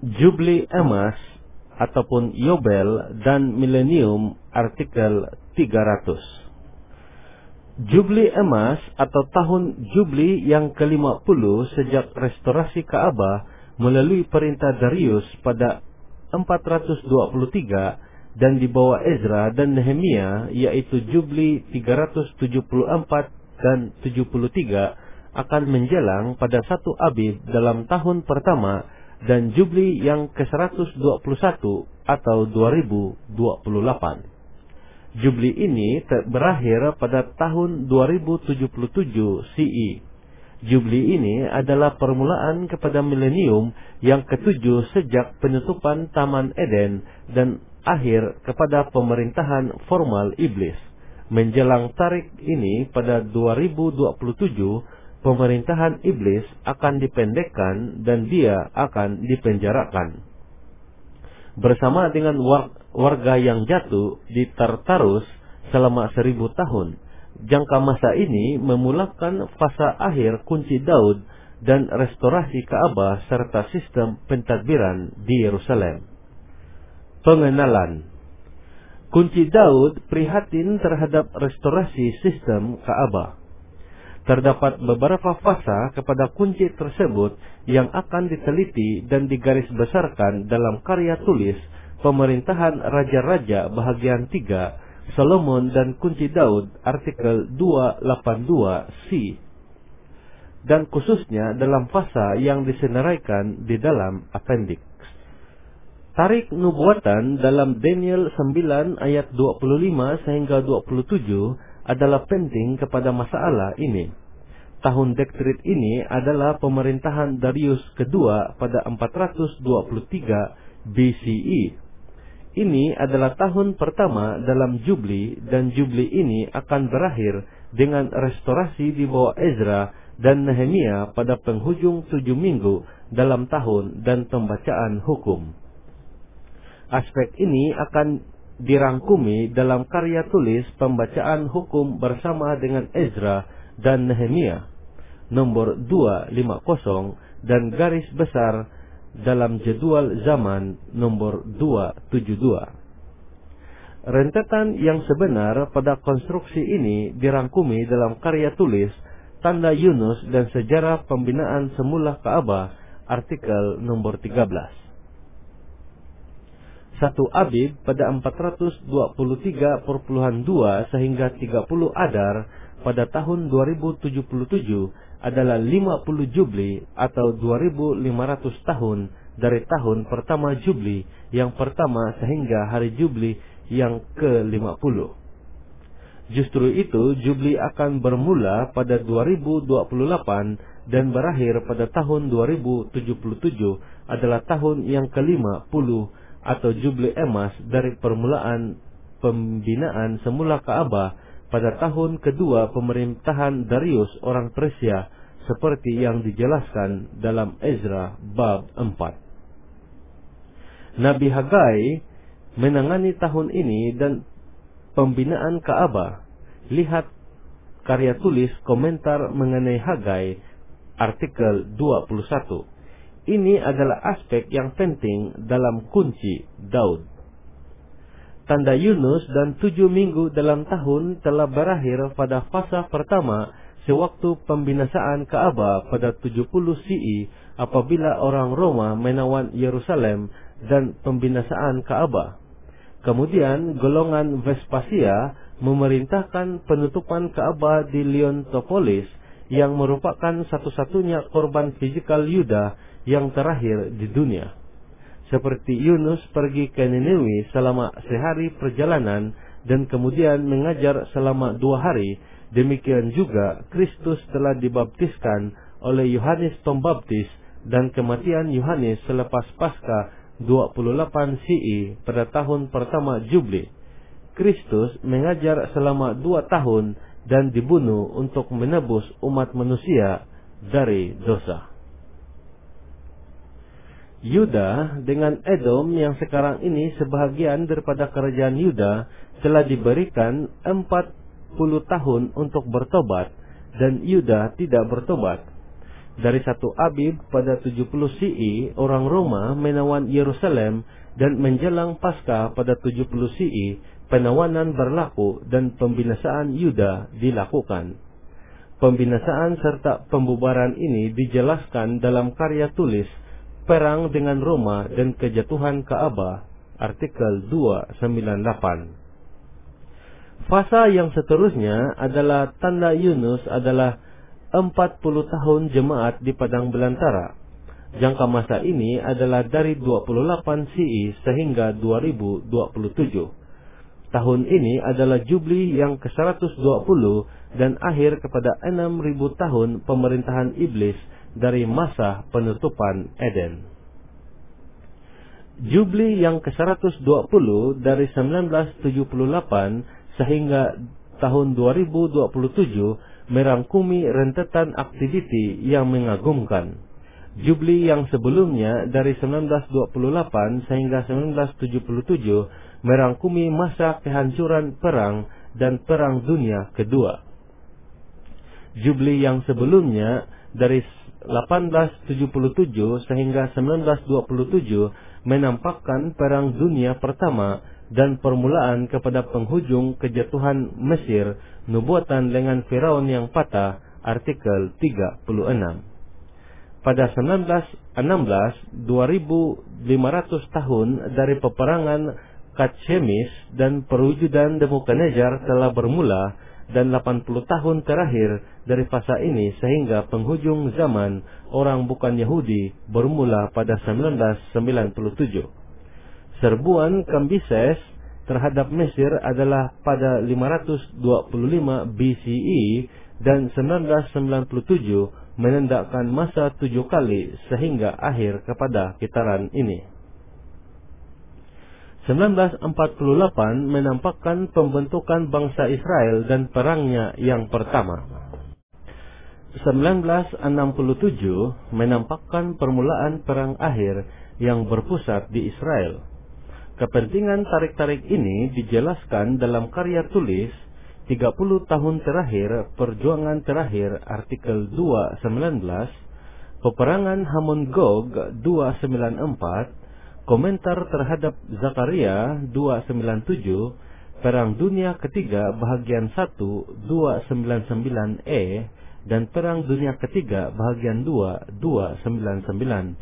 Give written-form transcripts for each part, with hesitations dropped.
Jubli emas ataupun Yobel dan milenium artikel 300. Jubli emas atau tahun Jubli yang ke-50 sejak restorasi Ka'bah melalui perintah Darius pada 423 dan di bawah Ezra dan Nehemia, yaitu Jubli 374 dan 73 akan menjelang pada 1 Abib dalam tahun pertama dan Jubli yang ke-121 atau 2028. Jubli ini berakhir pada tahun 2077 CE. Jubli ini adalah permulaan kepada milenium yang ketujuh sejak penutupan Taman Eden dan akhir kepada pemerintahan formal iblis. Menjelang tarik ini pada 2027, pemerintahan iblis akan dipendekkan dan dia akan dipenjarakan. Bersama dengan warga yang jatuh di Tartarus selama 1000 tahun. Jangka masa ini memulakan fase akhir kunci Daud dan restorasi Ka'bah serta sistem pentadbiran di Yerusalem. Pengenalan. Kunci Daud prihatin terhadap restorasi sistem Ka'bah. Terdapat beberapa fasa kepada kunci tersebut yang akan diteliti dan digarisbesarkan dalam karya tulis Pemerintahan Raja-Raja bahagian 3, Solomon dan Kunci Daud artikel 282C, dan khususnya dalam fasa yang disenaraikan di dalam appendix. Tarik nubuatan dalam Daniel 9 ayat 25 sehingga 27 adalah penting kepada masalah ini. Tahun Dektrit ini adalah pemerintahan Darius kedua pada 423 BCE. Ini adalah tahun pertama dalam Jubli dan Jubli ini akan berakhir dengan restorasi di bawah Ezra dan Nehemia pada penghujung 7 minggu dalam tahun dan pembacaan hukum. Aspek ini akan dirangkumi dalam karya tulis Pembacaan Hukum bersama dengan Ezra dan Nehemia nomor 250 dan garis besar dalam jadwal zaman nomor 272. Rentetan yang sebenar pada konstruksi ini dirangkumi dalam karya tulis Tanda Yunus dan Sejarah Pembinaan Semula Ka'bah artikel nomor 13. 1 Abib pada 423.2 sehingga 30 Adar pada tahun 2077 adalah 50 Jubli atau 2500 tahun dari tahun pertama Jubli yang pertama sehingga hari Jubli yang ke-50. Justru itu Jubli akan bermula pada 2028 dan berakhir pada tahun 2077 adalah tahun yang ke-50 atau Jubli emas dari permulaan pembinaan semula Ka'bah pada tahun kedua pemerintahan Darius orang Persia seperti yang dijelaskan dalam Ezra bab 4. Nabi Hagai menangani tahun ini dan pembinaan Ka'bah. Lihat karya tulis komentar mengenai Hagai artikel 21. Ini adalah aspek yang penting dalam kunci Daud. Tanda Yunus dan 7 minggu dalam tahun telah berakhir pada fasa pertama sewaktu pembinasaan Ka'bah pada 70 CE apabila orang Roma menawan Yerusalem dan pembinasaan Ka'bah. Kemudian golongan Vespasia memerintahkan penutupan Ka'bah di Leontopolis yang merupakan satu-satunya korban fisikal Yuda yang terakhir di dunia. Seperti Yunus pergi ke Nineveh selama sehari perjalanan dan kemudian mengajar selama 2 hari, demikian juga Kristus telah dibaptiskan oleh Yohanes Pembaptis dan kematian Yohanes selepas Paskah 28 CE pada tahun pertama Jubli. Kristus mengajar selama 2 tahun dan dibunuh untuk menebus umat manusia dari dosa. Yuda dengan Edom yang sekarang ini sebahagian daripada kerajaan Yuda telah diberikan 40 tahun untuk bertobat dan Yuda tidak bertobat. Dari 1 Abib pada 70 CE, orang Roma menawan Yerusalem, dan menjelang Paskah pada 70 CE, penawanan berlaku dan pembinasaan Yuda dilakukan. Pembinasaan serta pembubaran ini dijelaskan dalam karya tulis Perang dengan Roma dan Kejatuhan Ka'bah, artikel 298. Fasa yang seterusnya adalah tanda Yunus adalah 40 tahun jemaat di padang belantara. Jangka masa ini adalah dari 28 CE sehingga 2027. Tahun ini adalah Jubli yang ke-120 dan akhir kepada 6.000 tahun pemerintahan iblis dari masa penutupan Eden. Jubli yang ke-120 dari 1978 sehingga tahun 2027 merangkumi rentetan aktiviti yang mengagumkan. Jubli yang sebelumnya dari 1928 sehingga 1977 merangkumi masa kehancuran perang dan Perang Dunia Kedua. Jubli yang sebelumnya dari 1877 sehingga 1927 menampakkan Perang Dunia Pertama dan permulaan kepada penghujung kejatuhan Mesir, nubuatan dengan Firaun yang patah, artikel 36. Pada 1916, 2.500 tahun dari peperangan Katshemis dan perwujudan Nebuchadnezzar telah bermula, dan 80 tahun terakhir dari fasa ini sehingga penghujung zaman orang bukan Yahudi bermula pada 1997. Serbuan Kambises terhadap Mesir adalah pada 525 BCE dan 1997 menendakkan masa 7 kali sehingga akhir kepada kitaran ini. 1948 menampakkan pembentukan bangsa Israel dan perangnya yang pertama. 1967 menampakkan permulaan perang akhir yang berpusat di Israel. Kepentingan tarik-tarik ini dijelaskan dalam karya tulis 30 tahun terakhir perjuangan terakhir, artikel 219, peperangan Hamon Gog 294, komentar terhadap Zakaria 297, Perang Dunia Ketiga bahagian 1 299E, dan Perang Dunia Ketiga bahagian 2 299B.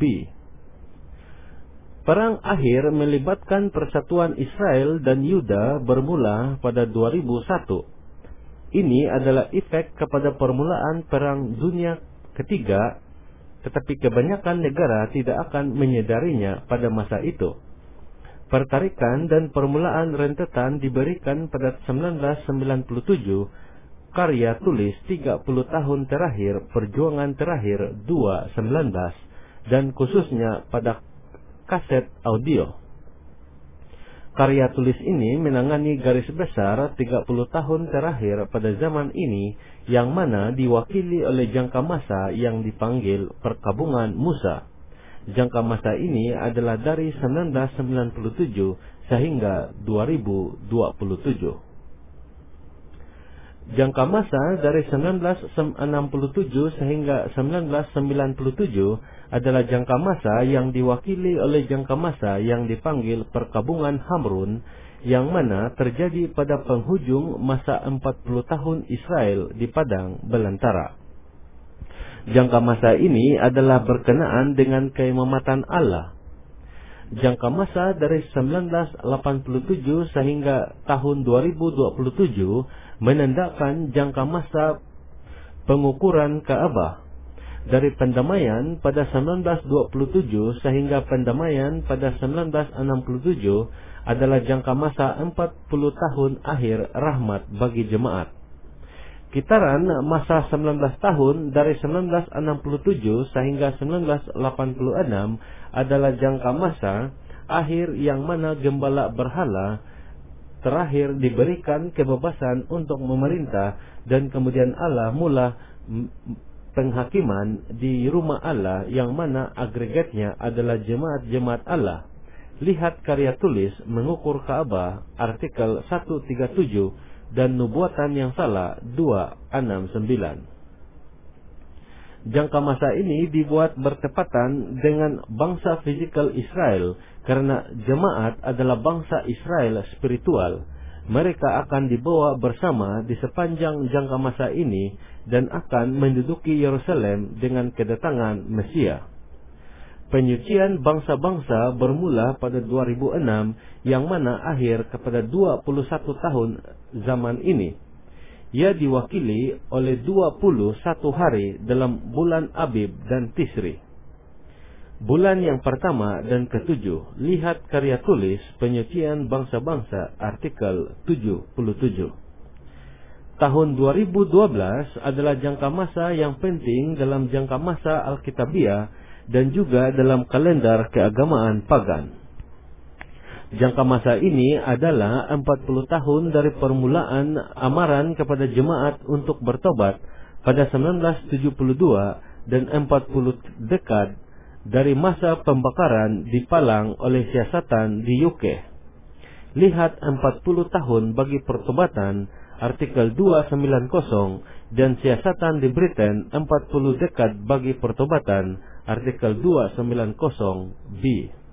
Perang akhir melibatkan persatuan Israel dan Yuda bermula pada 2001. Ini adalah efek kepada permulaan Perang Dunia Ketiga, tetapi kebanyakan negara tidak akan menyadarinya pada masa itu. Pertarikan dan permulaan rentetan diberikan pada 1997, karya tulis 30 tahun terakhir perjuangan terakhir 219, dan khususnya pada kaset audio. Karya tulis ini menangani garis besar 30 tahun terakhir pada zaman ini, yang mana diwakili oleh jangka masa yang dipanggil Perkabungan Musa. Jangka masa ini adalah dari 1997 sehingga 2027. Jangka masa dari 1967 sehingga 1997 adalah jangka masa yang diwakili oleh jangka masa yang dipanggil Perkabungan Hamrun, yang mana terjadi pada penghujung masa 40 tahun Israel di padang belantara. Jangka masa ini adalah berkenaan dengan keimamatan Allah. Jangka masa dari 1987 sehingga tahun 2027 menandakan jangka masa pengukuran Ka'bah. Dari pendamaian pada 1927 sehingga pendamaian pada 1967 adalah jangka masa 40 tahun akhir rahmat bagi jemaat. Kitaran masa 19 tahun dari 1967 sehingga 1986 adalah jangka masa akhir yang mana gembala berhala terakhir diberikan kebebasan untuk memerintah, dan kemudian Allah mula penghakiman di rumah Allah yang mana agregatnya adalah jemaat-jemaat Allah. Lihat karya tulis Mengukur Ka'bah, artikel 137, dan Nubuatan yang Salah 269. Jangka masa ini dibuat bertepatan dengan bangsa fisikal Israel karena jemaat adalah bangsa Israel spiritual. Mereka akan dibawa bersama di sepanjang jangka masa ini dan akan menduduki Yerusalem dengan kedatangan Mesia. Penyucian bangsa-bangsa bermula pada 2006 yang mana akhir kepada 21 tahun zaman ini. Ia diwakili oleh 21 hari dalam bulan Abib dan Tisri. Bulan yang pertama dan ketujuh, lihat karya tulis penyucian bangsa-bangsa artikel 77. Tahun 2012 adalah jangka masa yang penting dalam jangka masa Alkitabiah dan juga dalam kalender keagamaan pagan. Jangka masa ini adalah 40 tahun dari permulaan amaran kepada jemaat untuk bertobat pada 1972 dan 40 dekad dari masa pembakaran dipalang oleh siasatan di UK. Lihat 40 tahun bagi pertobatan artikel 290 dan siasatan di Britain 40 dekad bagi pertobatan artikel 290B.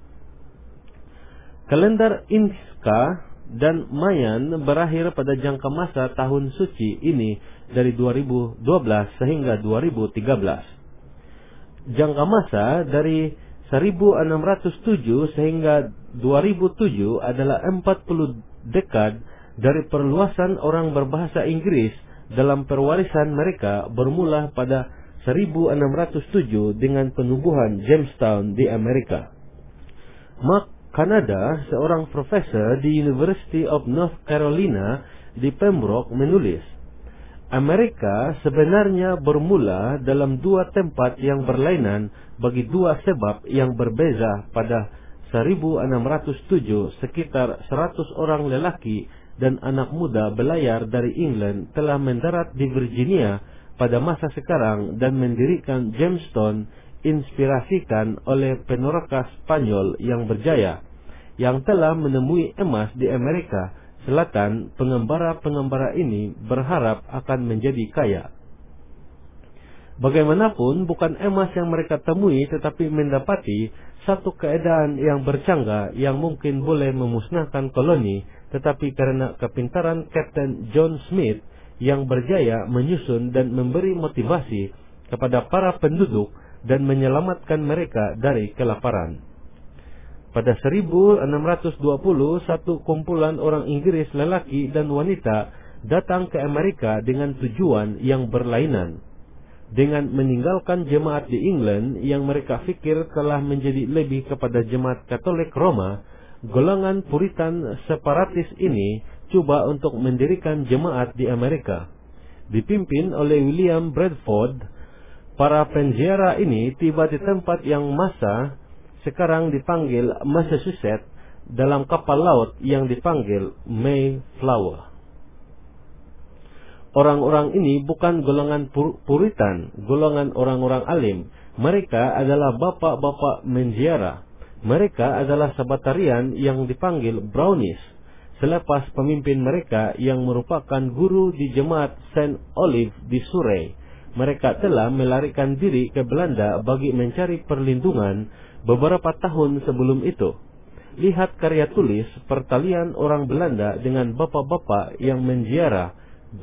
Kalender Inska dan Mayan berakhir pada jangka masa tahun suci ini dari 2012 sehingga 2013. Jangka masa dari 1607 sehingga 2007 adalah 40 dekad dari perluasan orang berbahasa Inggris dalam perwarisan mereka bermula pada 1607 dengan penubuhan Jamestown di Amerika. Mark Kanada, seorang profesor di University of North Carolina di Pembroke menulis, Amerika sebenarnya bermula dalam dua tempat yang berlainan bagi dua sebab yang berbeza. Pada 1607 sekitar 100 orang lelaki dan anak muda belayar dari England telah mendarat di Virginia pada masa sekarang dan mendirikan Jamestown, inspirasikan oleh peneraka Spanyol yang berjaya yang telah menemui emas di Amerika Selatan. Pengembara-pengembara ini berharap akan menjadi kaya. Bagaimanapun bukan emas yang mereka temui, tetapi mendapati satu keadaan yang bercanggah yang mungkin boleh memusnahkan koloni, tetapi karena kepintaran Kapten John Smith yang berjaya menyusun dan memberi motivasi kepada para penduduk dan menyelamatkan mereka dari kelaparan. Pada 1620, satu kumpulan orang Inggris lelaki dan wanita datang ke Amerika dengan tujuan yang berlainan. Dengan meninggalkan jemaat di England yang mereka fikir telah menjadi lebih kepada jemaat Katolik Roma, golongan Puritan separatis ini coba untuk mendirikan jemaat di Amerika. Dipimpin oleh William Bradford, para penziarah ini tiba di tempat yang masa sekarang dipanggil Massachusetts dalam kapal laut yang dipanggil Mayflower. Orang-orang ini bukan golongan Puritan, golongan orang-orang alim. Mereka adalah bapak-bapak menziarah. Mereka adalah Sabatarian yang dipanggil Brownies. Selepas pemimpin mereka yang merupakan guru di jemaat St. Olive di Surrey, mereka telah melarikan diri ke Belanda bagi mencari perlindungan beberapa tahun sebelum itu. Lihat karya tulis pertalian orang Belanda dengan bapak-bapak yang menziarah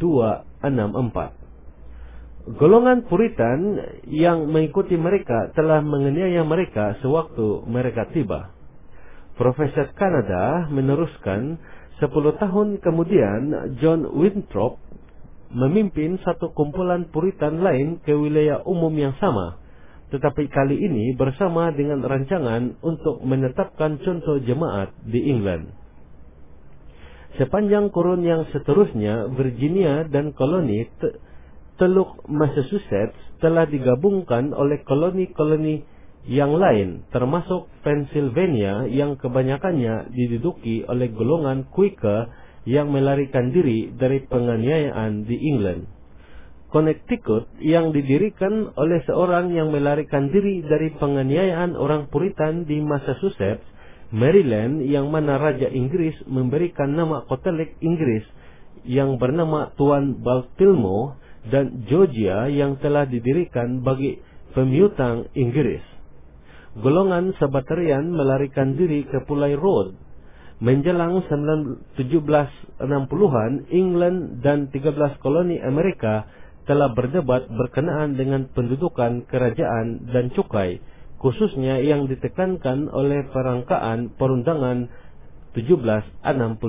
264. Golongan Puritan yang mengikuti mereka telah menganiaya mereka sewaktu mereka tiba. Profesor Kanada meneruskan, 10 tahun kemudian John Winthrop memimpin satu kumpulan Puritan lain ke wilayah umum yang sama, tetapi kali ini bersama dengan rancangan untuk menetapkan contoh jemaat di England. Sepanjang kurun yang seterusnya, Virginia dan koloni Teluk Massachusetts telah digabungkan oleh koloni-koloni yang lain, termasuk Pennsylvania yang kebanyakannya diduduki oleh golongan Quaker yang melarikan diri dari penganiayaan di England. Connecticut yang didirikan oleh seorang yang melarikan diri dari penganiayaan orang Puritan di Massachusetts. Maryland yang mana Raja Inggris memberikan nama Katolik Inggris yang bernama Tuan Baltimore dan Georgia yang telah didirikan bagi pemiutang Inggris. Golongan Sabbatarian melarikan diri ke Pulau Rhode. Menjelang 1760-an, England dan 13 koloni Amerika telah berdebat berkenaan dengan pendudukan kerajaan dan cukai, khususnya yang ditekankan oleh perangkaan perundangan 1765.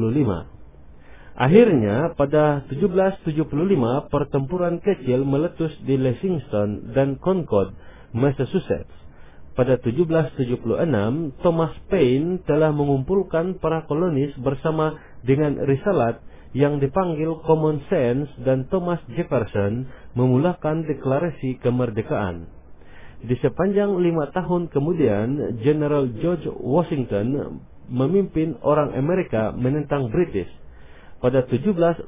Akhirnya, pada 1775, pertempuran kecil meletus di Lexington dan Concord, Massachusetts. Pada 1776, Thomas Paine telah mengumpulkan para kolonis bersama dengan risalat yang dipanggil Common Sense, dan Thomas Jefferson memulakan deklarasi kemerdekaan. Di sepanjang 5 tahun kemudian, General George Washington memimpin orang Amerika menentang British. Pada 1781,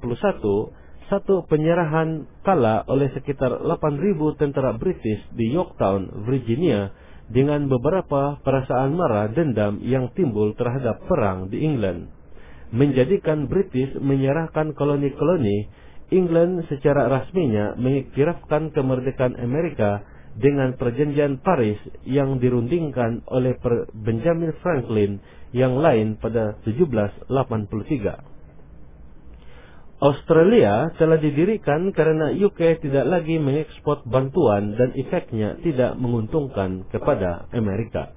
satu penyerahan kala oleh sekitar 8.000 tentara British di Yorktown, Virginia, dengan beberapa perasaan marah dendam yang timbul terhadap perang di England, menjadikan British menyerahkan koloni-koloni. England secara rasminya mengiktirafkan kemerdekaan Amerika dengan perjanjian Paris yang dirundingkan oleh Benjamin Franklin yang lain pada 1783. Australia telah didirikan karena UK tidak lagi mengekspor bantuan dan efeknya tidak menguntungkan kepada Amerika.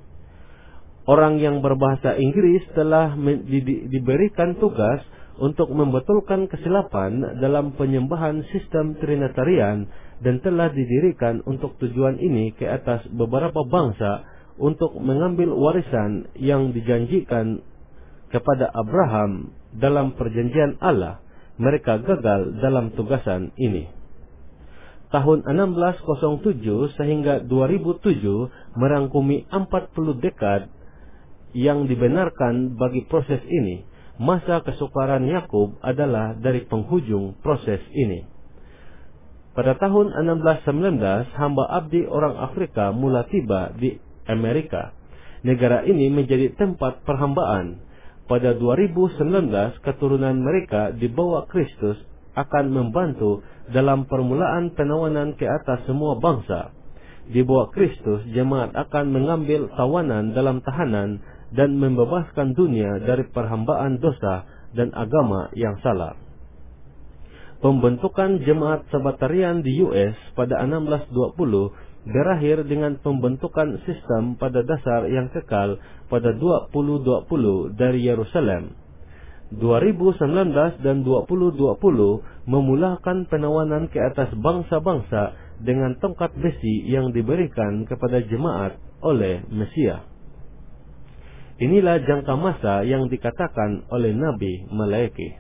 Orang yang berbahasa Inggris telah diberikan tugas untuk membetulkan kesilapan dalam penyembahan sistem Trinitarian dan telah didirikan untuk tujuan ini ke atas beberapa bangsa untuk mengambil warisan yang dijanjikan kepada Abraham dalam perjanjian Allah. Mereka gagal dalam tugasan ini. Tahun 1607 sehingga 2007 merangkumi 40 dekad yang dibenarkan bagi proses ini. Masa kesukaran Yakub adalah dari penghujung proses ini. Pada tahun 1619, hamba abdi orang Afrika mula tiba di Amerika. Negara ini menjadi tempat perhambaan. Pada 2019, keturunan mereka di bawah Kristus akan membantu dalam permulaan penawanan ke atas semua bangsa. Di bawah Kristus, jemaat akan mengambil tawanan dalam tahanan dan membebaskan dunia dari perhambaan dosa dan agama yang salah. Pembentukan jemaat Sabbatarian di US pada 1620 berakhir dengan pembentukan sistem pada dasar yang kekal pada 2020 dari Yerusalem. 2019 dan 2020 memulakan penawanan ke atas bangsa-bangsa dengan tongkat besi yang diberikan kepada jemaat oleh Mesias. Inilah jangka masa yang dikatakan oleh Nabi Malaiki.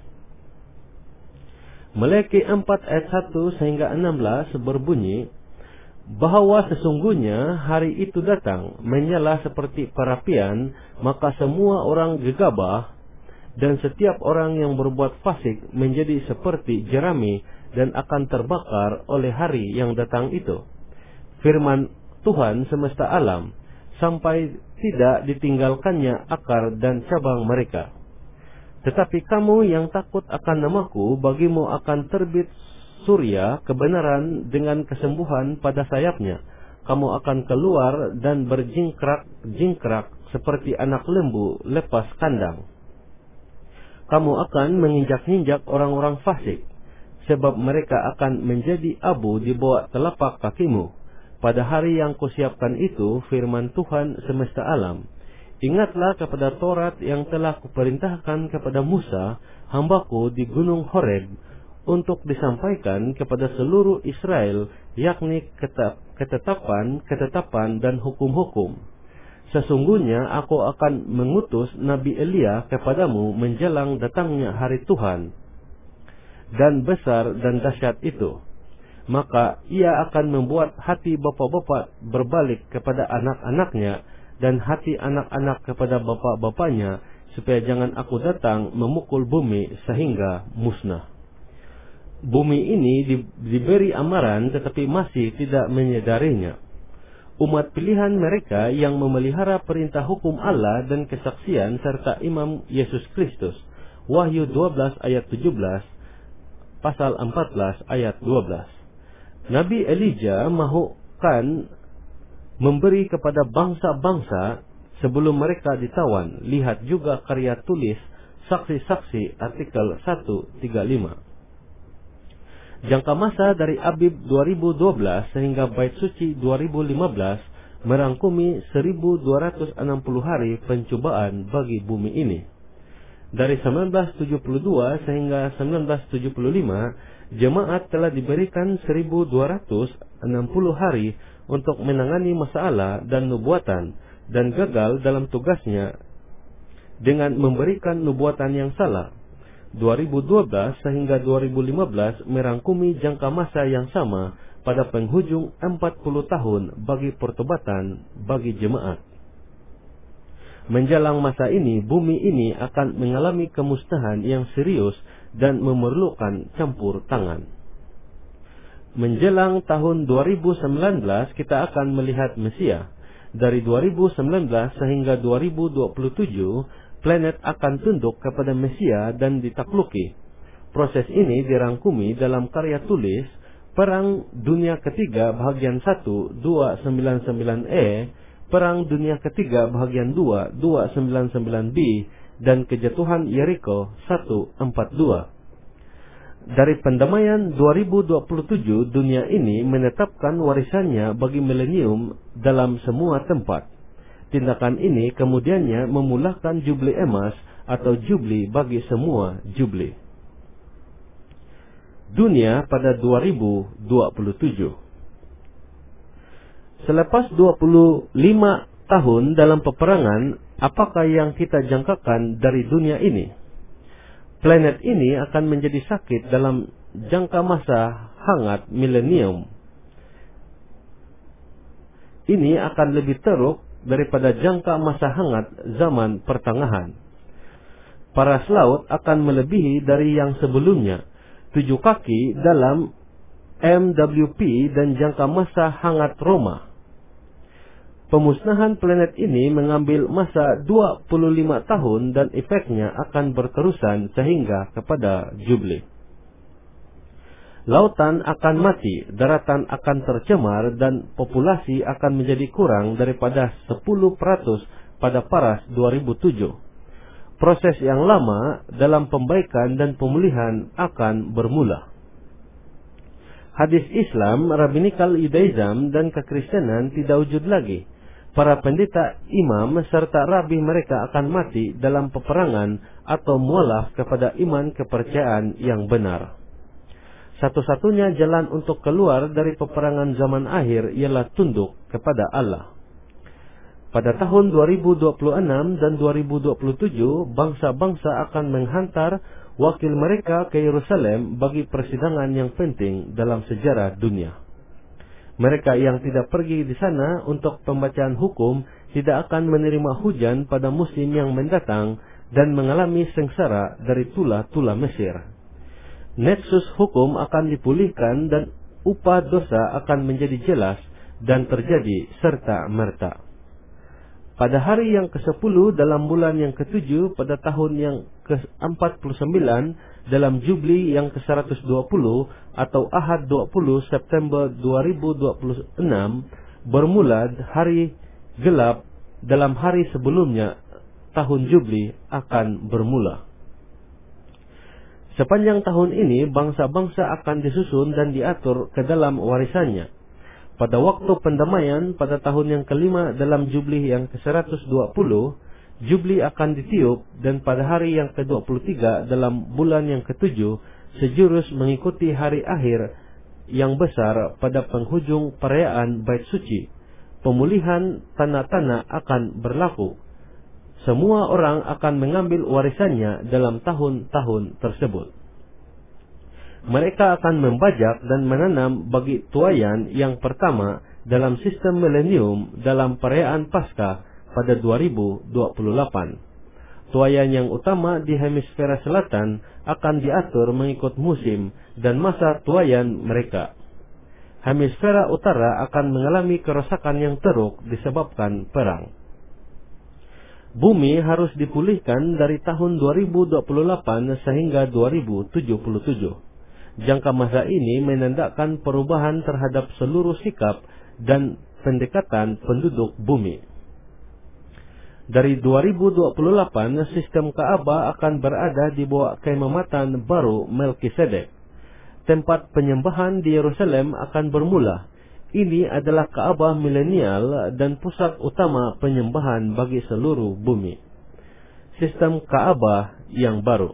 Malaiki 4 ayat 1 sehingga 16 berbunyi, bahwa sesungguhnya hari itu datang menyala seperti perapian, maka semua orang gegabah dan setiap orang yang berbuat fasik menjadi seperti jerami dan akan terbakar oleh hari yang datang itu. Firman Tuhan semesta alam, sampai tidak ditinggalkannya akar dan cabang mereka. Tetapi kamu yang takut akan namaku, bagimu akan terbit surya kebenaran dengan kesembuhan pada sayapnya. Kamu akan keluar dan berjingkrak-jingkrak seperti anak lembu lepas kandang. Kamu akan menginjak-injak orang-orang fasik, sebab mereka akan menjadi abu di bawah telapak kakimu. Pada hari yang kusiapkan itu, firman Tuhan semesta alam, ingatlah kepada Taurat yang telah kuperintahkan kepada Musa, hambaku di gunung Horeb, untuk disampaikan kepada seluruh Israel, yakni ketetapan dan hukum-hukum. Sesungguhnya aku akan mengutus Nabi Elia kepadamu menjelang datangnya hari Tuhan, dan besar dan dahsyat itu. Maka ia akan membuat hati bapa-bapa berbalik kepada anak-anaknya, dan hati anak-anak kepada bapa-bapanya, supaya jangan aku datang memukul bumi sehingga musnah. Bumi ini diberi amaran tetapi masih tidak menyadarinya. Umat pilihan mereka yang memelihara perintah hukum Allah dan kesaksian serta imam Yesus Kristus. Wahyu 12 ayat 17. pasal 14 ayat 12. Nabi Elijah mahukan memberi kepada bangsa-bangsa sebelum mereka ditawan. Lihat juga karya tulis saksi-saksi artikel 135. Jangka masa dari Abib 2012 sehingga Bait Suci 2015 merangkumi 1260 hari pencobaan bagi bumi ini. Dari 1972 sehingga 1975, jemaat telah diberikan 1260 hari untuk menangani masalah dan nubuatan, dan gagal dalam tugasnya dengan memberikan nubuatan yang salah. 2012 sehingga 2015 merangkumi jangka masa yang sama pada penghujung 40 tahun bagi pertobatan bagi jemaat. Menjelang masa ini, bumi ini akan mengalami kemusnahan yang serius dan memerlukan campur tangan. Menjelang tahun 2019 kita akan melihat Mesia. Dari 2019 sehingga 2027, planet akan tunduk kepada Mesia dan ditakluki. Proses ini dirangkumi dalam karya tulis Perang Dunia Ketiga bahagian 1 299E, Perang Dunia Ketiga bahagian 2 299B, dan Kejatuhan Yeriko 142. Dari pendamaian 2027, dunia ini menetapkan warisannya bagi milenium dalam semua tempat. Tindakan ini kemudiannya memulahkan jubli emas atau jubli bagi semua jubli. Dunia pada 2027. Selepas 25 tahun dalam peperangan, apakah yang kita jangkakan dari dunia ini? Planet ini akan menjadi sakit dalam jangka masa hangat milenium. Ini akan lebih teruk daripada jangka masa hangat zaman pertengahan. Paras laut akan melebihi dari yang sebelumnya. 7 kaki dalam MWP dan jangka masa hangat Roma. Pemusnahan planet ini mengambil masa 25 tahun dan efeknya akan berterusan sehingga kepada Jubli. Lautan akan mati, daratan akan tercemar, dan populasi akan menjadi kurang daripada 10% pada Paras 2007. Proses yang lama dalam pembaikan dan pemulihan akan bermula. Hadis Islam, Rabbinikal Judaism, dan kekristenan tidak wujud lagi. Para pendeta, imam, serta rabi mereka akan mati dalam peperangan atau mualaf kepada iman kepercayaan yang benar. Satu-satunya jalan untuk keluar dari peperangan zaman akhir ialah tunduk kepada Allah. Pada tahun 2026 dan 2027, bangsa-bangsa akan menghantar wakil mereka ke Yerusalem bagi persidangan yang penting dalam sejarah dunia. Mereka yang tidak pergi di sana untuk pembacaan hukum tidak akan menerima hujan pada musim yang mendatang dan mengalami sengsara dari tula-tula Mesir. Nexus hukum akan dipulihkan dan upah dosa akan menjadi jelas dan terjadi serta-merta. Pada hari yang ke-10 dalam bulan yang ke-7 pada tahun yang ke-49 dalam Jubli yang ke-120 atau Ahad 20 September 2026 bermula hari gelap dalam hari sebelumnya tahun Jubli akan bermula. Sepanjang tahun ini, bangsa-bangsa akan disusun dan diatur ke dalam warisannya. Pada waktu pendamaian, pada tahun yang kelima dalam Jubli yang ke-120, Jubli akan ditiup, dan pada hari yang ke-23 dalam bulan yang ke-7, sejurus mengikuti hari akhir yang besar pada penghujung perayaan Bait Suci. Pemulihan tanah-tanah akan berlaku. Semua orang akan mengambil warisannya dalam tahun-tahun tersebut. Mereka akan membajak dan menanam bagi tuayan yang pertama dalam sistem milenium dalam perayaan Paskah pada 2028. Tuayan yang utama di hemisfera selatan akan diatur mengikut musim dan masa tuayan mereka. Hemisfera utara akan mengalami kerusakan yang teruk disebabkan perang. Bumi harus dipulihkan dari tahun 2028 sehingga 2077. Jangka masa ini menandakan perubahan terhadap seluruh sikap dan pendekatan penduduk bumi. Dari 2028, sistem Ka'bah akan berada di bawah kehormatan baru Melkisedek. Tempat penyembahan di Yerusalem akan bermula. Ini adalah Ka'bah milenial dan pusat utama penyembahan bagi seluruh bumi. Sistem Ka'bah yang baru.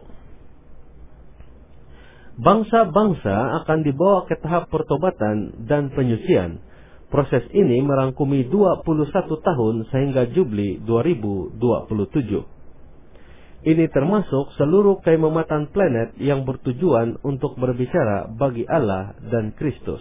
Bangsa-bangsa akan dibawa ke tahap pertobatan dan penyucian. Proses ini merangkumi 21 tahun sehingga Jubli 2027. Ini termasuk seluruh kehormatan planet yang bertujuan untuk berbicara bagi Allah dan Kristus.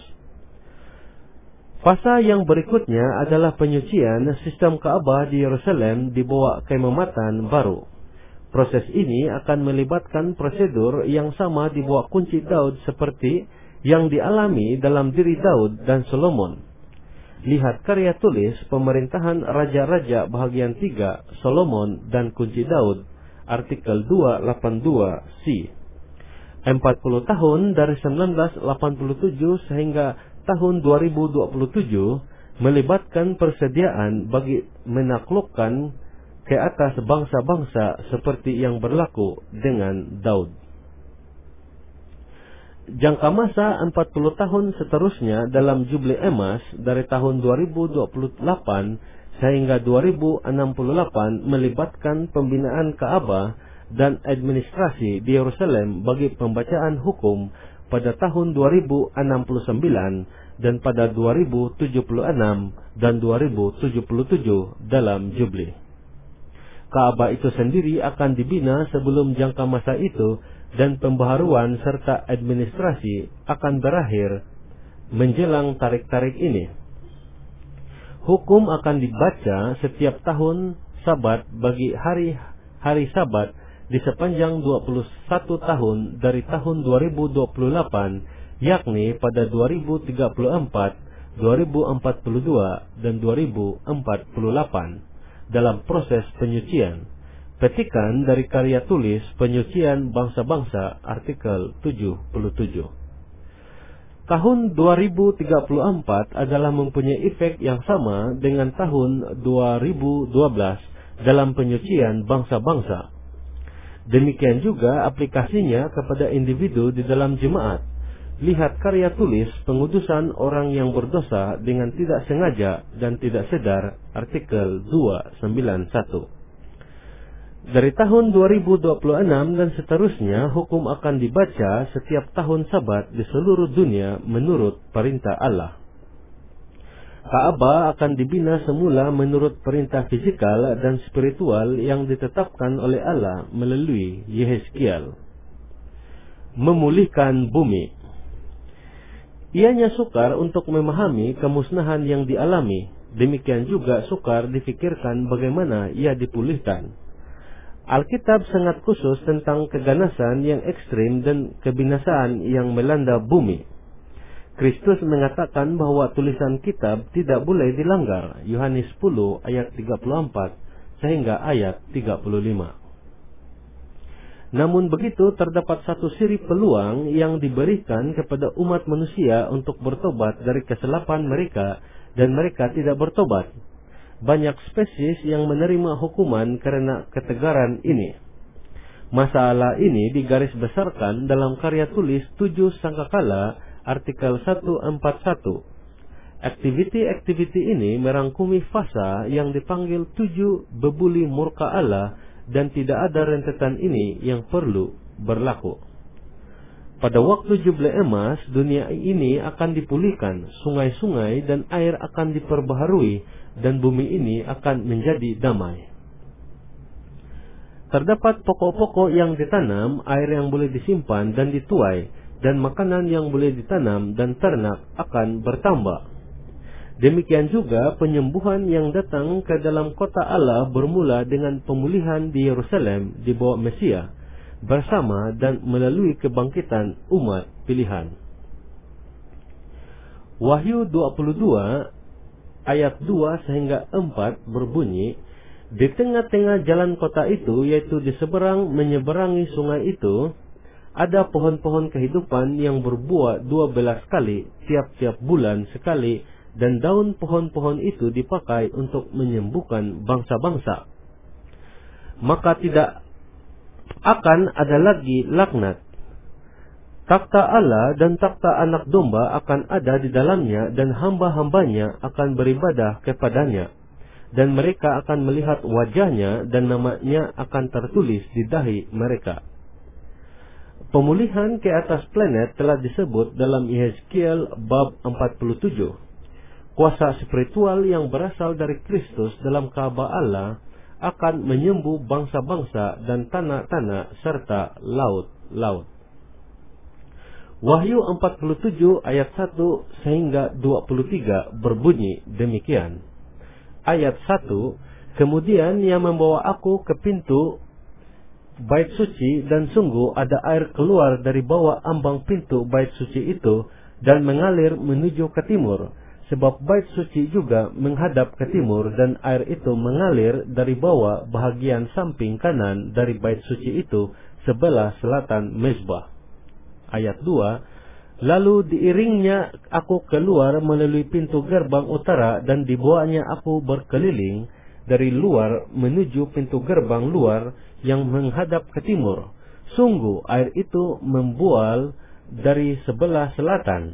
Fasa yang berikutnya adalah penyucian sistem Ka'bah di Yerusalem di bawah kehormatan baru. Proses ini akan melibatkan prosedur yang sama di bawah kunci Daud seperti yang dialami dalam diri Daud dan Solomon. Lihat karya tulis Pemerintahan Raja-Raja bahagian 3, Solomon dan kunci Daud, artikel 282c. 40 tahun dari 1987 sehingga tahun 2027 melibatkan persediaan bagi menaklukkan ke atas bangsa-bangsa seperti yang berlaku dengan Daud. Jangka masa 40 tahun seterusnya dalam Jubli Emas dari tahun 2028 sehingga 2068 melibatkan pembinaan Ka'bah dan administrasi di Yerusalem bagi pembacaan hukum pada tahun 2069 dan pada 2076 dan 2077 dalam Jubli. Ka'bah itu sendiri akan dibina sebelum jangka masa itu dan pembaharuan serta administrasi akan berakhir menjelang tarik-tarik ini. Hukum akan dibaca setiap tahun Sabat bagi hari-hari Sabat di sepanjang 21 tahun dari tahun 2028, yakni pada 2034, 2042, dan 2048. Dalam proses penyucian. Petikan dari karya tulis Penyucian Bangsa-Bangsa, artikel 77. Tahun 2034 adalah mempunyai efek yang sama dengan tahun 2012 dalam penyucian bangsa-bangsa. Demikian juga aplikasinya kepada individu di dalam jemaat. Lihat karya tulis Pengudusan Orang yang Berdosa dengan Tidak Sengaja dan Tidak Sadar, artikel 291. Dari tahun 2026 dan seterusnya, hukum akan dibaca setiap tahun Sabat di seluruh dunia menurut perintah Allah. Ka'bah akan dibina semula menurut perintah fisikal dan spiritual yang ditetapkan oleh Allah melalui Yehezkiel. Memulihkan bumi. Ianya sukar untuk memahami kemusnahan yang dialami. Demikian juga sukar difikirkan bagaimana ia dipulihkan. Alkitab sangat khusus tentang keganasan yang ekstrim dan kebinasaan yang melanda bumi. Kristus mengatakan bahwa tulisan kitab tidak boleh dilanggar. Yohanes 10 ayat 34 sehingga ayat 35. Namun begitu terdapat satu siri peluang yang diberikan kepada umat manusia untuk bertobat dari kesilapan mereka dan mereka tidak bertobat. Banyak spesies yang menerima hukuman karena ketegaran ini. Masalah ini digaris besarkan dalam karya tulis 7 Sangkakala, artikel 141. Aktiviti-aktiviti ini merangkumi fasa yang dipanggil 7 bebuli murka Allah dan tidak ada rentetan ini yang perlu berlaku. Pada waktu Jubli Emas, dunia ini akan dipulihkan, sungai-sungai dan air akan diperbaharui, dan bumi ini akan menjadi damai. Terdapat pokok-pokok yang ditanam, air yang boleh disimpan dan dituai, dan makanan yang boleh ditanam dan ternak akan bertambah. Demikian juga penyembuhan yang datang ke dalam kota Allah bermula dengan pemulihan di Yerusalem di bawah Mesia, bersama dan melalui kebangkitan umat pilihan. Wahyu 22 ayat 2 sehingga 4 berbunyi, di tengah-tengah jalan kota itu, yaitu di seberang menyeberangi sungai itu, Ada pohon-pohon kehidupan yang berbuah 12 kali tiap-tiap bulan sekali, dan daun pohon-pohon itu dipakai untuk menyembuhkan bangsa-bangsa. Maka tidak akan ada lagi laknat. Takhta Allah dan takhta anak domba akan ada di dalamnya, dan hamba-hambanya akan beribadah kepadanya. Dan mereka akan melihat wajahnya, dan namanya akan tertulis di dahi mereka. Pemulihan ke atas planet telah disebut dalam Yehezkiel bab 47. Kuasa spiritual yang berasal dari Kristus dalam Ka'bah Allah akan menyembuh bangsa-bangsa dan tanah-tanah serta laut-laut. Wahyu 47 ayat 1 sehingga 23 berbunyi demikian. Ayat 1, kemudian ia membawa aku ke pintu bait suci, dan sungguh ada air keluar dari bawah ambang pintu bait suci itu dan mengalir menuju ke timur, sebab bait suci juga menghadap ke timur, dan air itu mengalir dari bawah bahagian samping kanan dari bait suci itu sebelah selatan mezbah. Ayat 2, lalu diiringnya aku keluar melalui pintu gerbang utara, dan dibawanya aku berkeliling dari luar menuju pintu gerbang luar yang menghadap ke timur. Sungguh air itu membual dari sebelah selatan.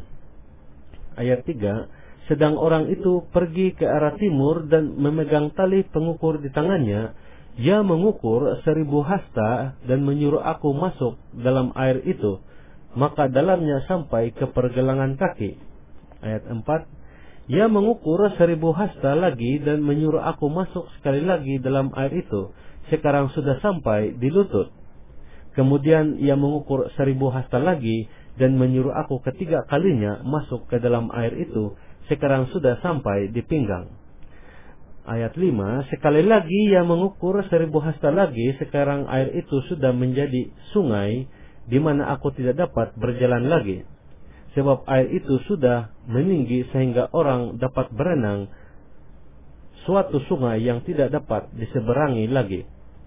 Ayat 3, sedang orang itu pergi ke arah timur dan memegang tali pengukur di tangannya. Ia mengukur 1000 hasta dan menyuruh aku masuk dalam air itu, maka dalamnya sampai ke pergelangan kaki. Ayat 4, ia mengukur 1000 hasta lagi dan menyuruh aku masuk sekali lagi dalam air itu, sekarang sudah sampai di lutut. Kemudian ia mengukur 1000 hasta lagi dan menyuruh aku ketiga kalinya masuk ke dalam air itu, sekarang sudah sampai di pinggang. Ayat 5, sekali lagi ia mengukur 1000 hasta lagi, sekarang air itu sudah menjadi sungai di mana aku tidak dapat berjalan lagi, sebab air itu sudah meninggi sehingga orang dapat berenang, suatu sungai yang tidak dapat diseberangi lagi.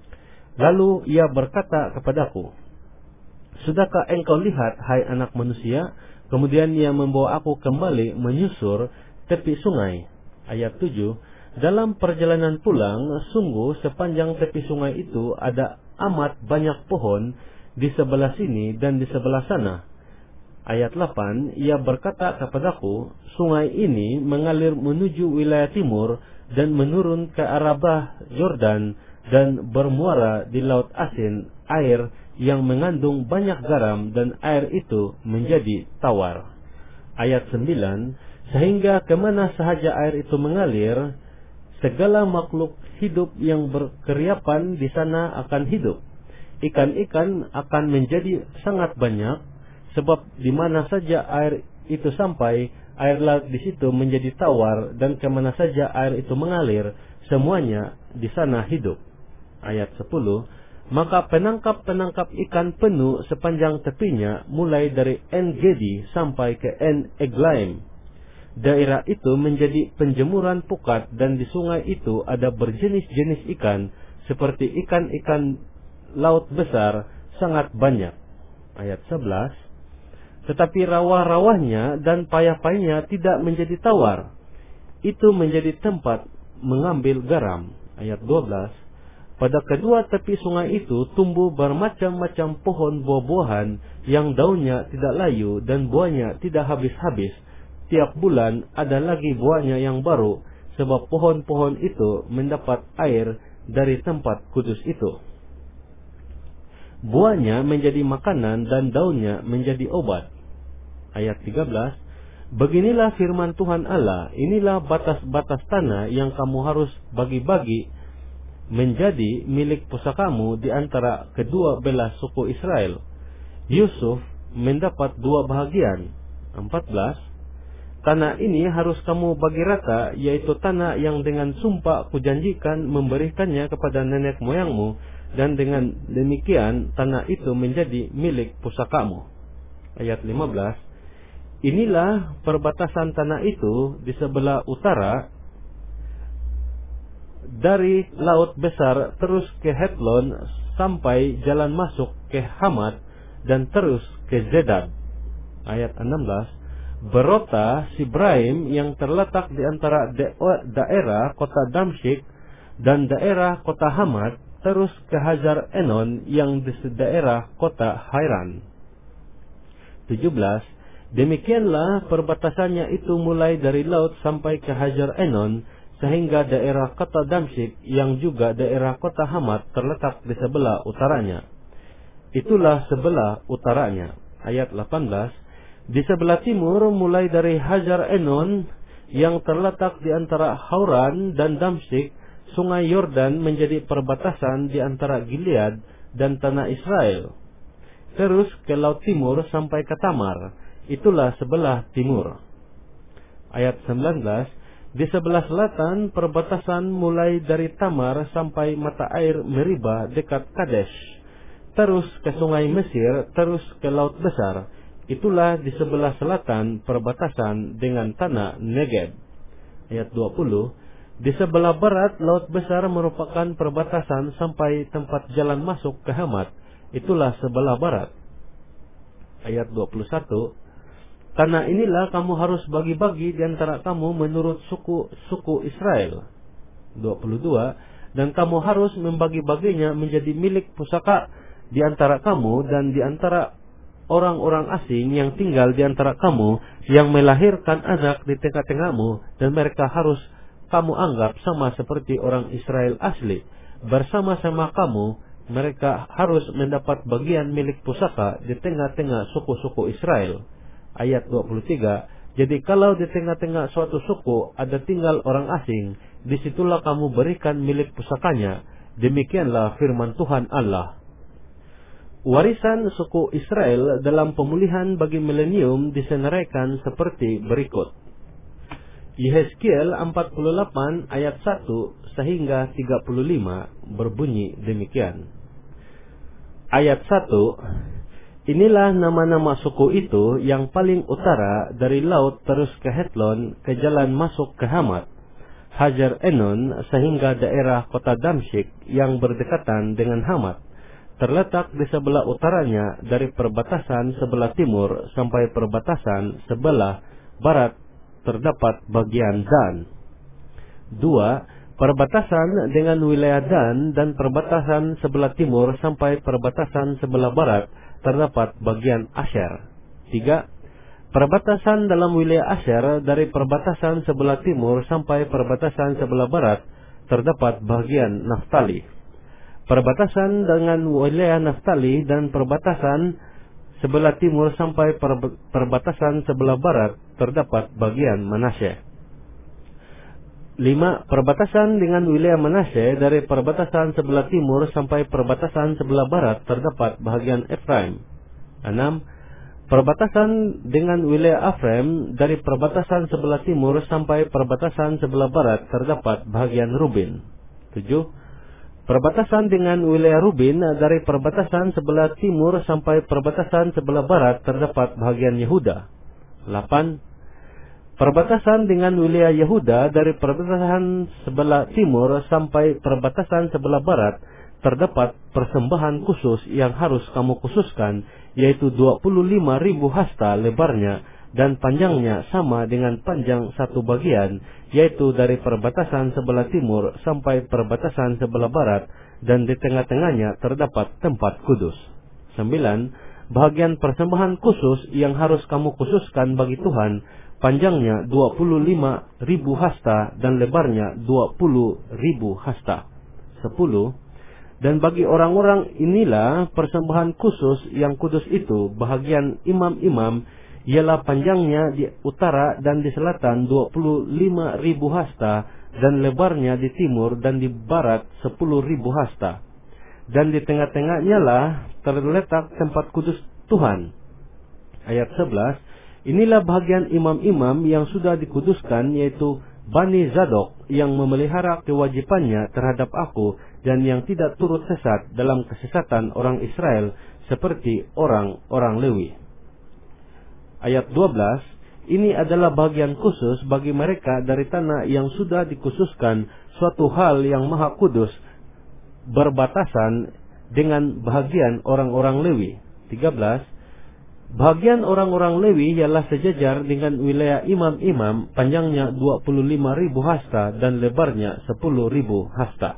Lalu ia berkata kepadaku, sudahkah engkau lihat, hai anak manusia? Kemudian ia membawa aku kembali menyusur tepi sungai. Ayat 7, dalam perjalanan pulang, sungguh sepanjang tepi sungai itu ada amat banyak pohon di sebelah sini dan di sebelah sana. Ayat 8, ia berkata kepadaku, sungai ini mengalir menuju wilayah timur dan menurun ke arah bah Yordan dan bermuara di laut asin, air yang mengandung banyak garam, dan air itu menjadi tawar. Ayat 9, sehingga kemana sahaja air itu mengalir, segala makhluk hidup yang berkeriapan di sana akan hidup. Ikan-ikan akan menjadi sangat banyak, sebab di mana saja air itu sampai, air laut di situ menjadi tawar, dan kemana saja air itu mengalir, semuanya di sana hidup. Ayat 10, maka penangkap-penangkap ikan penuh sepanjang tepinya, mulai dari En-Gedi sampai ke En-Eglaim. Daerah itu menjadi penjemuran pukat, dan di sungai itu ada berjenis-jenis ikan, seperti ikan-ikan laut besar, sangat banyak. Ayat 11, tetapi rawa-rawahnya dan payah-payahnya tidak menjadi tawar, itu menjadi tempat mengambil garam. Ayat 12, pada kedua tepi sungai itu tumbuh bermacam-macam pohon buah-buahan yang daunnya tidak layu dan buahnya tidak habis-habis. Tiap bulan ada lagi buahnya yang baru, sebab pohon-pohon itu mendapat air dari tempat kudus itu. Buahnya menjadi makanan dan daunnya menjadi obat. Ayat 13, beginilah firman Tuhan Allah, inilah batas-batas tanah yang kamu harus bagi-bagi menjadi milik pusakamu di antara kedua belah suku Israel. Yusuf mendapat 2 bahagian. 14, tanah ini harus kamu bagi rata, yaitu tanah yang dengan sumpah kujanjikan memberikannya kepada nenek moyangmu, dan dengan demikian tanah itu menjadi milik pusakamu. Ayat 15, inilah perbatasan tanah itu di sebelah utara, dari laut besar terus ke Hetlon sampai jalan masuk ke Hamat, dan terus ke Zedad. Ayat 16, Berota Sibraim yang terletak di antara daerah kota Damsyik dan daerah kota Hamat, terus ke Hajar Enon yang di daerah kota Hairan. 17, demikianlah perbatasannya itu mulai dari laut sampai ke Hajar Enon, sehingga daerah kota Damsyik yang juga daerah kota Hamat terletak di sebelah utaranya. Itulah sebelah utaranya. Ayat 18, di sebelah timur mulai dari Hajar Enon yang terletak di antara Hauran dan Damsyik, sungai Yordan menjadi perbatasan di antara Gilead dan tanah Israel. Terus ke laut timur sampai ke Tamar, itulah sebelah timur. Ayat 19, di sebelah selatan perbatasan mulai dari Tamar sampai mata air Meriba dekat Kadesh, terus ke sungai Mesir, terus ke laut besar. Itulah di sebelah selatan perbatasan dengan tanah Negeb. Ayat 20, di sebelah barat laut besar merupakan perbatasan sampai tempat jalan masuk ke Hamat. Itulah sebelah barat. Ayat 21, tanah inilah kamu harus bagi-bagi di antara kamu menurut suku Israel. 22, dan kamu harus membagi-baginya menjadi milik pusaka di antara kamu dan di antara orang-orang asing yang tinggal di antara kamu, yang melahirkan anak di tengah-tengahmu, dan mereka harus kamu anggap sama seperti orang Israel asli. Bersama-sama kamu, mereka harus mendapat bagian milik pusaka di tengah-tengah suku-suku Israel. Ayat 23, jadi kalau di tengah-tengah suatu suku ada tinggal orang asing, disitulah kamu berikan milik pusakanya. Demikianlah firman Tuhan Allah. Warisan suku Israel dalam pemulihan bagi milenium disenaraikan seperti berikut. Yehezkiel 48 ayat 1 sehingga 35 berbunyi demikian. Ayat 1, inilah nama-nama suku itu yang paling utara dari laut terus ke Hetlon, ke jalan masuk ke Hamat, Hajar Enon sehingga daerah kota Damsyik yang berdekatan dengan Hamat. Terletak di sebelah utaranya dari perbatasan sebelah timur sampai perbatasan sebelah barat terdapat bagian Dan. 2. Perbatasan dengan wilayah Dan perbatasan sebelah timur sampai perbatasan sebelah barat terdapat bagian Asher. 3. Perbatasan dalam wilayah Asher dari perbatasan sebelah timur sampai perbatasan sebelah barat terdapat bagian Naftali. Perbatasan dengan wilayah Naftali dan perbatasan sebelah timur sampai perbatasan sebelah barat terdapat bagian Manasye. 5. Perbatasan dengan wilayah Manasye dari perbatasan sebelah timur sampai perbatasan sebelah barat terdapat bagian Efraim. 6. Perbatasan dengan wilayah Efraim dari perbatasan sebelah timur sampai perbatasan sebelah barat terdapat bagian Ruben. 7. Perbatasan dengan wilayah Ruben dari perbatasan sebelah timur sampai perbatasan sebelah barat terdapat bagian Yehuda. 8. Perbatasan dengan wilayah Yehuda dari perbatasan sebelah timur sampai perbatasan sebelah barat terdapat persembahan khusus yang harus kamu khususkan, yaitu 25.000 hasta lebarnya dan panjangnya sama dengan panjang satu bagian, yaitu dari perbatasan sebelah timur sampai perbatasan sebelah barat, dan di tengah-tengahnya terdapat tempat kudus. 9. Bagian persembahan khusus yang harus kamu khususkan bagi Tuhan, panjangnya 25.000 hasta dan lebarnya 20.000 hasta. 10. Dan bagi orang-orang inilah persembahan khusus yang kudus itu, bahagian imam-imam, ialah panjangnya di utara dan di selatan 25.000 hasta dan lebarnya di timur dan di barat 10.000 hasta. Dan di tengah-tengahnya lah terletak tempat kudus Tuhan. Ayat 11, inilah bahagian imam-imam yang sudah dikuduskan, yaitu Bani Zadok, yang memelihara kewajibannya terhadap aku dan yang tidak turut sesat dalam kesesatan orang Israel seperti orang-orang Lewi. Ayat 12, ini adalah bagian khusus bagi mereka dari tanah yang sudah dikhususkan, suatu hal yang maha kudus, berbatasan dengan bahagian orang-orang Lewi. 13. Bagian orang-orang Lewi ialah sejajar dengan wilayah imam-imam, panjangnya 25.000 hasta dan lebarnya 10.000 hasta.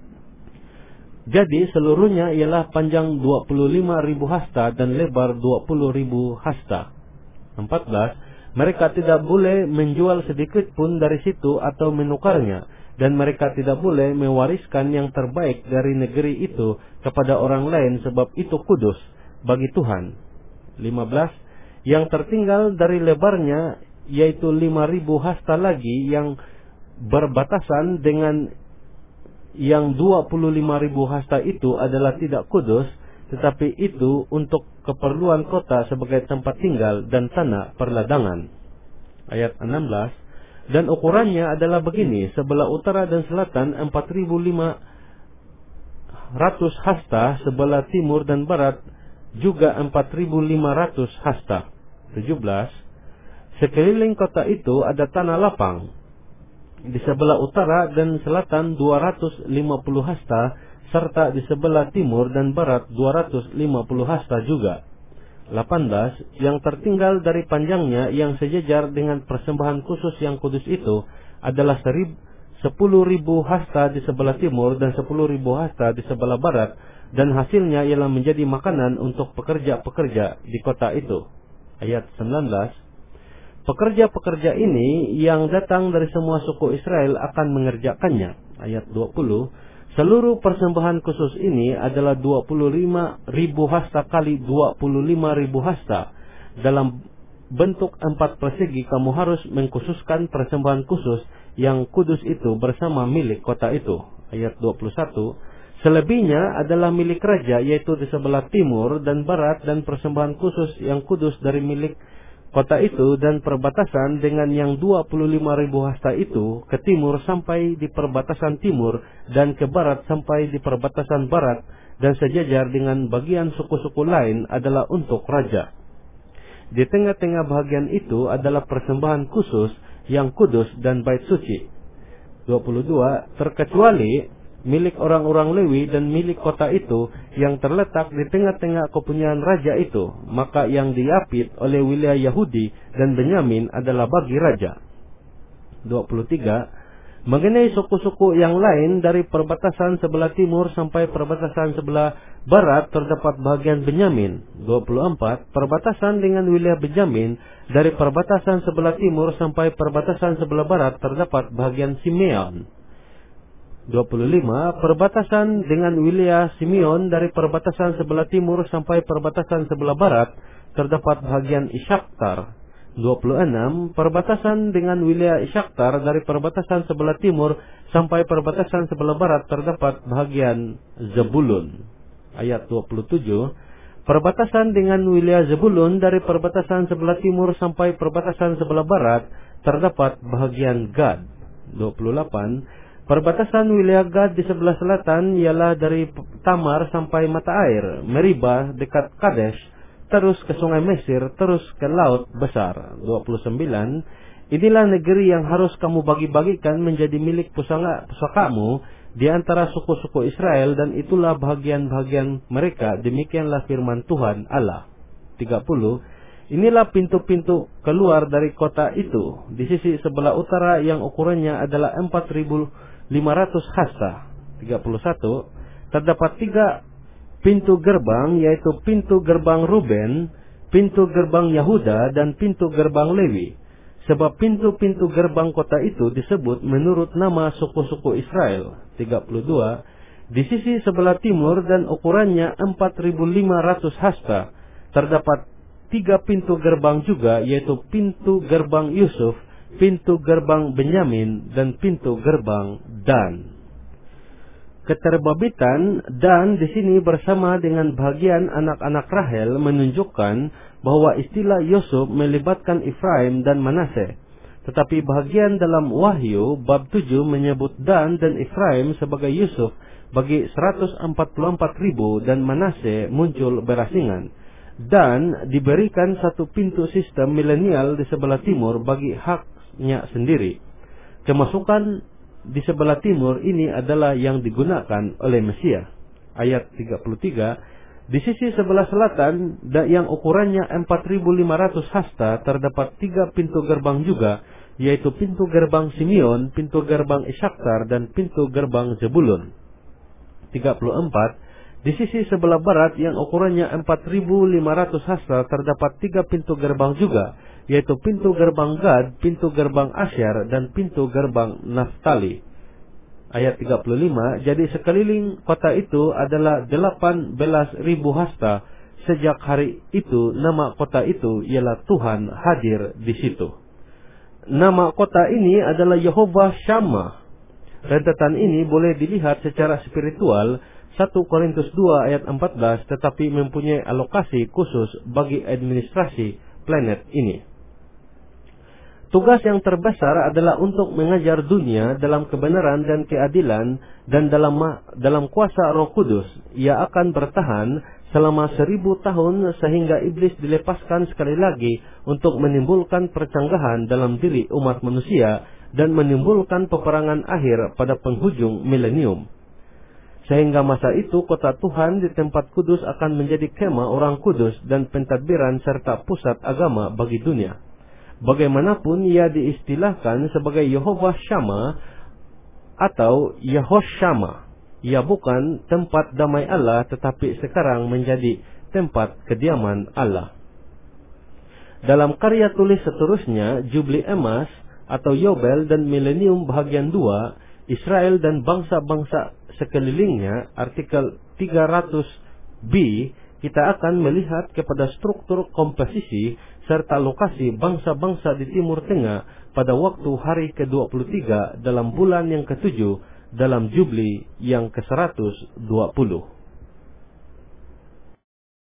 Jadi seluruhnya ialah panjang 25.000 hasta dan lebar 20.000 hasta. 14. Mereka tidak boleh menjual sedikit pun dari situ atau menukarnya, dan mereka tidak boleh mewariskan yang terbaik dari negeri itu kepada orang lain, sebab itu kudus bagi Tuhan. 15. Yang tertinggal dari lebarnya yaitu 5.000 hasta lagi yang berbatasan dengan yang 25.000 hasta itu adalah tidak kudus, tetapi itu untuk keperluan kota sebagai tempat tinggal dan tanah perladangan. Ayat 16. Dan ukurannya adalah begini: sebelah utara dan selatan 4.500 hasta, sebelah timur dan barat juga 4.500 hasta. 17. Sekeliling kota itu ada tanah lapang di sebelah utara dan selatan 250 hasta, serta di sebelah timur dan barat 250 hasta juga. 18. Yang tertinggal dari panjangnya yang sejajar dengan persembahan khusus yang kudus itu adalah 10.000 hasta di sebelah timur dan 10.000 hasta di sebelah barat, dan hasilnya ialah menjadi makanan untuk pekerja-pekerja di kota itu. Ayat 19. Pekerja-pekerja ini yang datang dari semua suku Israel akan mengerjakannya. Ayat 20. Seluruh persembahan khusus ini adalah 25.000 hasta kali 25.000 hasta. Dalam bentuk 4 persegi kamu harus mengkhususkan persembahan khusus yang kudus itu bersama milik kota itu. Ayat 21. Selebihnya adalah milik raja, yaitu di sebelah timur dan barat, dan persembahan khusus yang kudus dari milik kota itu, dan perbatasan dengan yang 25.000 hasta itu ke timur sampai di perbatasan timur, dan ke barat sampai di perbatasan barat, dan sejajar dengan bagian suku-suku lain adalah untuk raja. Di tengah-tengah bagian itu adalah persembahan khusus yang kudus dan bait suci. 22. Terkecuali milik orang-orang Lewi dan milik kota itu yang terletak di tengah-tengah kepunyaan raja itu, maka yang diapit oleh wilayah Yahudi dan Benyamin adalah bagi raja. 23. Mengenai suku-suku yang lain, dari perbatasan sebelah timur sampai perbatasan sebelah barat terdapat bagian Benyamin. 24. Perbatasan dengan wilayah Benyamin, dari perbatasan sebelah timur sampai perbatasan sebelah barat terdapat bagian Simeon. 25. Perbatasan dengan wilayah Simeon, dari perbatasan sebelah timur sampai perbatasan sebelah barat terdapat bagian Isyaktar. 26. Perbatasan dengan wilayah Isyaktar, dari perbatasan sebelah timur sampai perbatasan sebelah barat terdapat bagian Zebulun. Ayat 27. Perbatasan dengan wilayah Zebulun, dari perbatasan sebelah timur sampai perbatasan sebelah barat terdapat bagian Gad. 28. Perbatasan wilayah Gad di sebelah selatan ialah dari Tamar sampai mata air Meribah dekat Kadesh, terus ke sungai Mesir, terus ke laut besar. 29. Inilah negeri yang harus kamu bagi-bagikan menjadi milik pusakamu di antara suku-suku Israel, dan itulah bagian-bagian mereka. Demikianlah firman Tuhan Allah. 30. Inilah pintu-pintu keluar dari kota itu. Di sisi sebelah utara yang ukurannya adalah 4.500 hasta. 31. Terdapat 3 pintu gerbang, yaitu pintu gerbang Ruben, pintu gerbang Yahuda, dan pintu gerbang Lewi. Sebab pintu-pintu gerbang kota itu disebut menurut nama suku-suku Israel. 32. Di sisi sebelah timur dan ukurannya 4.500 hasta, terdapat 3 pintu gerbang juga, yaitu pintu gerbang Yusuf, pintu gerbang Benyamin, dan pintu gerbang Dan. Keterbabitan Dan di sini bersama dengan bagian anak-anak Rahel menunjukkan bahwa istilah Yusuf melibatkan Efraim dan Manase. Tetapi bagian dalam Wahyu bab 7 menyebut Dan dan Efraim sebagai Yusuf bagi 144.000, dan Manase muncul berasingan. Dan diberikan satu pintu sistem milenial di sebelah timur bagi haknya sendiri. Kemasukan di sebelah timur ini adalah yang digunakan oleh Mesias. Ayat 33. Di sisi sebelah selatan yang ukurannya 4.500 hasta terdapat 3 pintu gerbang juga, yaitu pintu gerbang Simeon, pintu gerbang Isakar, dan pintu gerbang Zebulun. 34. Di sisi sebelah barat yang ukurannya 4.500 hasta terdapat 3 pintu gerbang juga, yaitu pintu gerbang Gad, pintu gerbang Asyar, dan pintu gerbang Naftali. Ayat 35, jadi sekeliling kota itu adalah 18.000 hasta. Sejak hari itu nama kota itu ialah Tuhan hadir di situ. Nama kota ini adalah Yehovah Shammah. Rentetan ini boleh dilihat secara spiritual 1 Korintus 2 ayat 14, tetapi mempunyai alokasi khusus bagi administrasi planet ini. Tugas yang terbesar adalah untuk mengajar dunia dalam kebenaran dan keadilan, dan dalam kuasa Roh Kudus. Ia akan bertahan selama 1000 tahun sehingga iblis dilepaskan sekali lagi untuk menimbulkan percanggahan dalam diri umat manusia dan menimbulkan peperangan akhir pada penghujung milenium. Sehingga masa itu kota Tuhan di tempat kudus akan menjadi kemah orang kudus dan pentadbiran serta pusat agama bagi dunia. Bagaimanapun ia diistilahkan sebagai Yehovah Shammah atau Yehoshama, ia bukan tempat damai Allah, tetapi sekarang menjadi tempat kediaman Allah. Dalam karya tulis seterusnya, Jubli Emas atau Yobel dan Milenium bahagian 2, Israel dan bangsa-bangsa sekelilingnya, artikel 300b, kita akan melihat kepada struktur komposisi serta lokasi bangsa-bangsa di Timur Tengah pada waktu hari ke-23 dalam bulan yang ke-7 dalam Jubli yang ke-120.